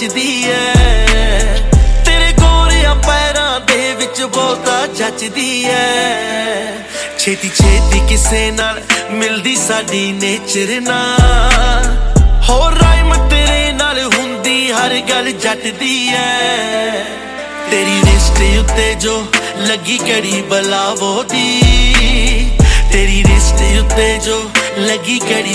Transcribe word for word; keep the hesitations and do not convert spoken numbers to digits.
ਮੱਚਦੀ ਐ ਤੇਰੇ ਗੋਰਿਆਂ ਪੈਰਾਂ ਦੇ ਵਿੱਚ ਬਹੁਤਾ ਜੱਚਦੀ ਐ ਛੇਤੀ ਛੇਤੀ ਕਿਸੇ ਨਾਲ ਮਿਲਦੀ ਸਾਡੀ ਨੇਚਰ ਨਾ ਹੋਰ ਰਾਈਮ ਤੇਰੇ ਨਾਲ ਹੁੰਦੀ ਹਰ ਗੱਲ ਜੱਟ ਦੀ ਐ ਤੇਰੀ ਰਿਸ਼ਟ ਉੱਤੇ ਜੋ ਲੱਗੀ ਕੜੀ ਬਲਾਵੋ ਦੀ ਤੇਰੀ ਰਿਸ਼ਟ ਉੱਤੇ ਜੋ ਲੱਗੀ ਕੜੀ